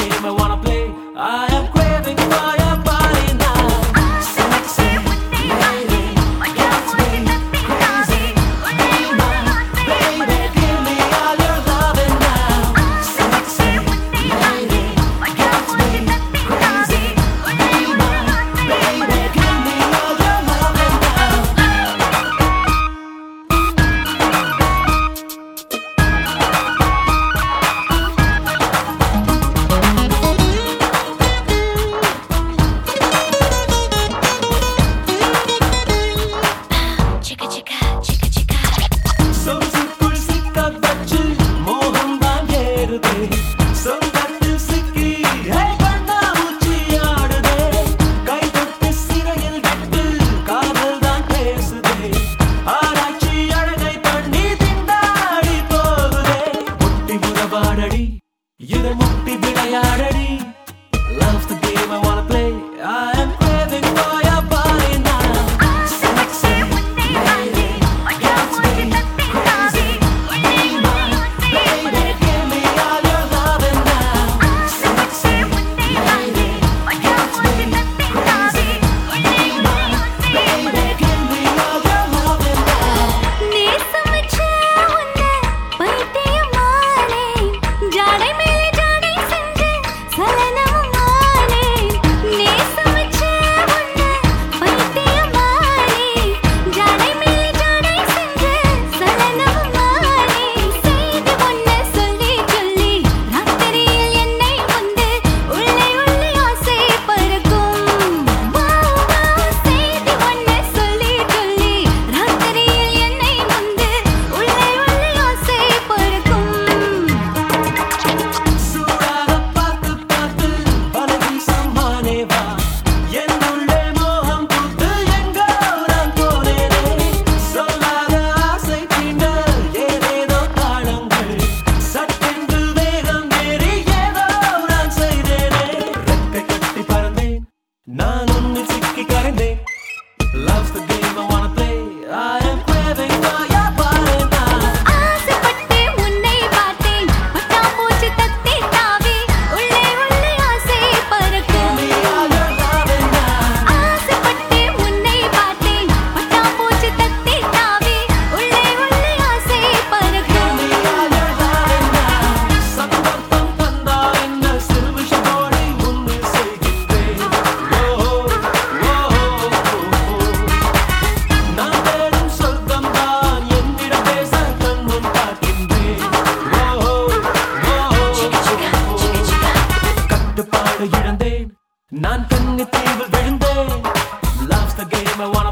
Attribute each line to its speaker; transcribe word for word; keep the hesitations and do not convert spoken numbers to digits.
Speaker 1: game I wanna play. I am craving for your body now. Sexy lady, gets me crazy. Be my baby, give me all your loving now. Sexy lady, gets me crazy. Be my baby, give me all your loving now.
Speaker 2: Chicka chicka chicka chicka.
Speaker 1: சொகுசுக்குள் சிக்க வச்சு மோகம் தான் ஏறுதே. சொந்தத்தில் சிக்கி ஹே கண்ணாமூச்சி ஆடுதே. கை தொட்டு சிறையில் விட்டு காதல் தான் பேசுதே. ஆராய்ச்சி அழகை பண்ணி திண்டாடி போகுதே. முட்டி உறவாடடி இதை முட்டி விளையாடடி. Love's the game I wanna play. I am craving for your body now. Sexy lady, gets me crazy. Be my baby, give me all your loving now. Sexy lady, gets me crazy. Be my baby, give me all your loving now.
Speaker 2: நேசமச்ச உன்னை பைத்தியமானே. ஜாடை மேலே ஜாடை செஞ்சு சலனமானே. நேசமச்ச உன்னை பைத்தியமானே. ஜாடை மேலே ஜாடை செஞ்சு சலனமானே. செய்தி ஒன்னை சொல்லி சொல்லி ராத்திரியில் என்னை வந்து உள்ளே உள்ளே ஆசை பறக்கும். வாவ் வாவ் செய்தி ஒன்னை சொல்லி சொல்லி ராத்திரியில் என்னை வந்து உள்ளே உள்ளே ஆசை பறக்கும்.
Speaker 1: சூடாக பார்த்து பார்த்து பலகி சம்மானே வா. என்னுள்ளே மோகம் பூத்து எங்கோ நான் போனேனே. சொல்லாத ஆசை தீண்ட ஏதேதோ தாளங்கள். சட்டென்று வேகம் ஏறி ஏதோ நான் செய்தேனே. ரெக்கை கட்டி பறந்தேன், நான் உன்னில் சிக்கி கரைந்தேன். Love's the game I wanna play. I am craving for your body now.
Speaker 2: ஆசைப்பட்டு உன்னை பார்த்தேன். பட்டாம்பூச்சி தத்தி தாவி உள்ளே உள்ளே ஆசை பறக்கும்.
Speaker 1: Give me all your loving now.
Speaker 2: ஆசைப்பட்டு உன்னை பார்த்தேன். பட்டாம்பூச்சி தத்தி தாவி உள்ளே உள்ளே ஆசை பறக்கும்.
Speaker 1: Give me all your loving now. சந்தர்ப்பம் தந்தால் என்ன சிறுவிஷமோடி முன்னில் செய்கின்றேன். ஓ, ஓ, ஓ, ஓ. நான் தேடும் சொர்க்கம் தான் என்னிடம் பேச கண் முன் பார்க்கின்றேன். ஓ, ஓ, ஓ. கட்டுப்பாடு இழந்தேன், நான் கண்ணி தீவில் விழுந்தேன். Love's the game I wanna